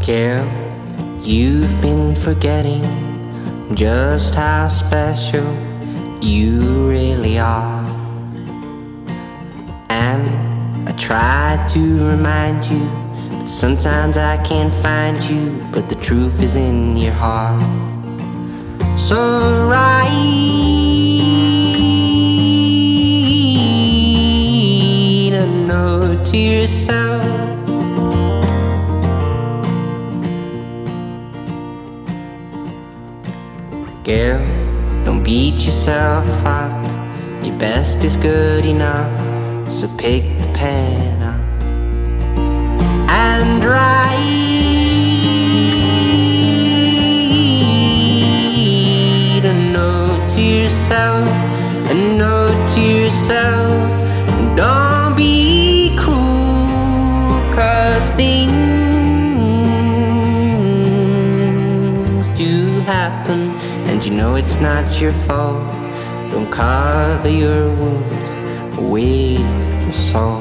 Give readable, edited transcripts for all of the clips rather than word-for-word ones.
Girl, you've been forgetting just how special you really are. And I try to remind you, but sometimes I can't find you. But the truth is in your heart. So write a note to yourself. Girl, don't beat yourself up. Your best is good enough. So pick the pen up and write a note to yourself, a note to yourself. Don't be cruel, 'cause things do happen, and you know it's not your fault. Don't cover your wounds with the salt.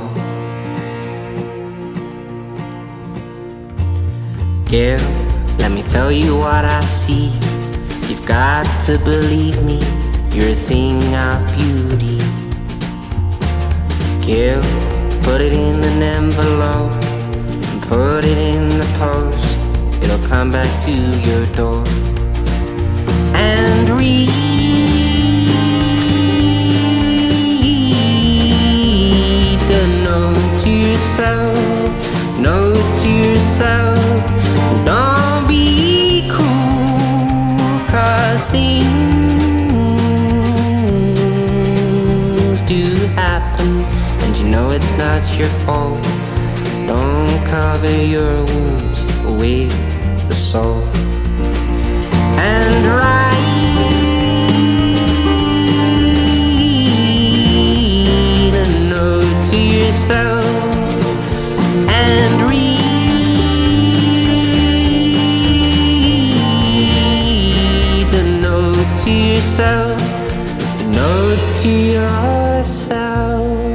Girl, let me tell you what I see. You've got to believe me, you're a thing of beauty. Girl, put it in an envelope and put it in the post. It'll come back to your door. And read a note to yourself, note to yourself. Don't be cruel, 'cause things do happen, and you know it's not your fault. Don't cover your wounds with the salt. And write a note to yourself, and read a note to yourself, a note to yourself.